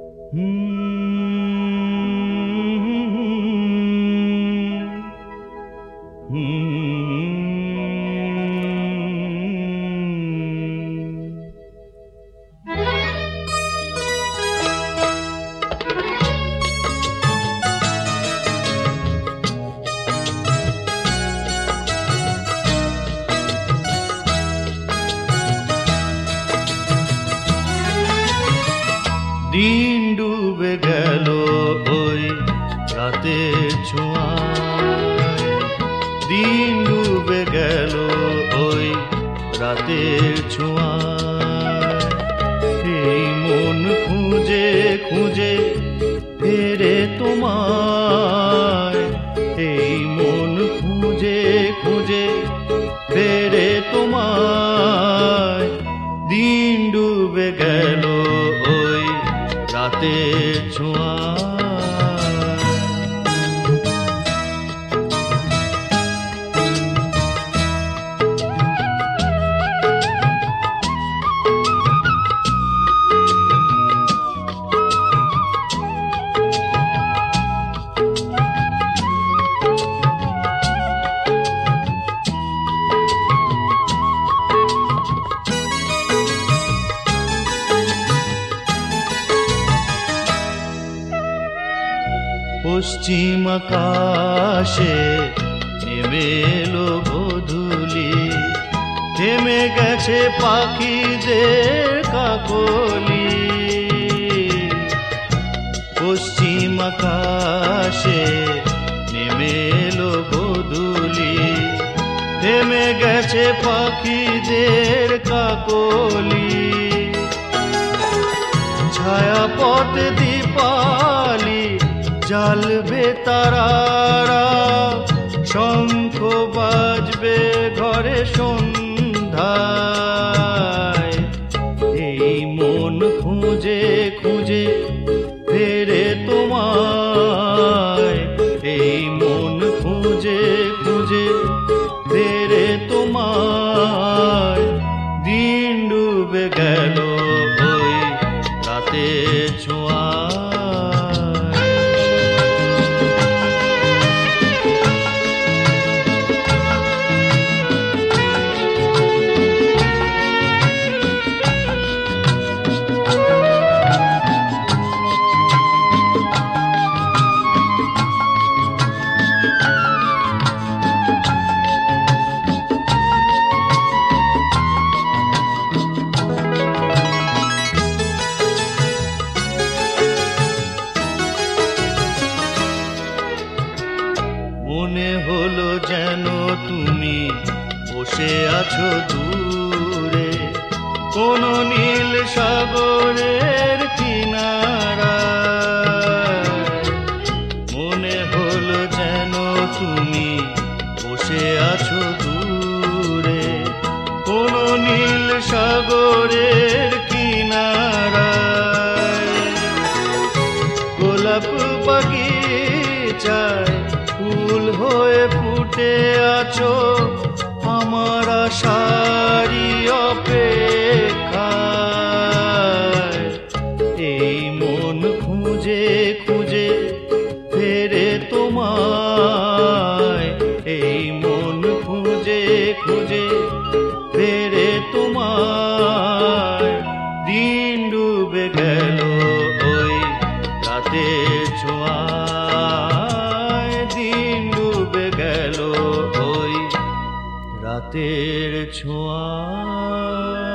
দিন ডুবে গেল ওই রাতের ছোঁয়ায়, দিন ডুবে গেল ওই রাতের ছোঁয়ায়। এই মন খুঁজে খুঁজে ফেরে তোমায়, এই মন খুঁজে খুঁজে ফেরে তোমায়। দিন ডুবে গেল ওই রাতের ছোঁয়ায়। পশ্চিম আকাশে নেমে এলো গোধূলি, থেমে গেছে পাখিদের কাকলি। পশ্চিম আকাশে নেমে এলো গোধূলি, থেমে গেছে পাখিদের কাকলি। ছায়াপথ দীপালি জ্বালবে তারারা, শঙ্খ বাজবে ঘরে সন্ধ্যায়। এই মন খুঁজে খুঁজে ফেরে তোমায়, এই মন খুঁজে খুঁজে ফেরে তোমায়। দিন ডুবে গেল ওই রাতের ছোঁয়ায়। মনে হলো যেন তুমি বসে আছো দূরে কোন নীল সাগরের কিনারায়। মনে হলো যেন তুমি বসে আছো দূরে কোন নীল সাগরের কিনারায়। গোলাপ বাগিচায় ফুল হয়ে ফুটে আছো আমার আশারি অপেক্ষায়। এই মন খুঁজে খুঁজে ফেরে তোমায়, এই মন খুঁজে খুঁজে ফেরে তোমায়। দিন ডুবে গেল ওই রাতের ছোঁয়ায়, দিন ডুবে গেল ওই রাতের ছোঁয়ায়।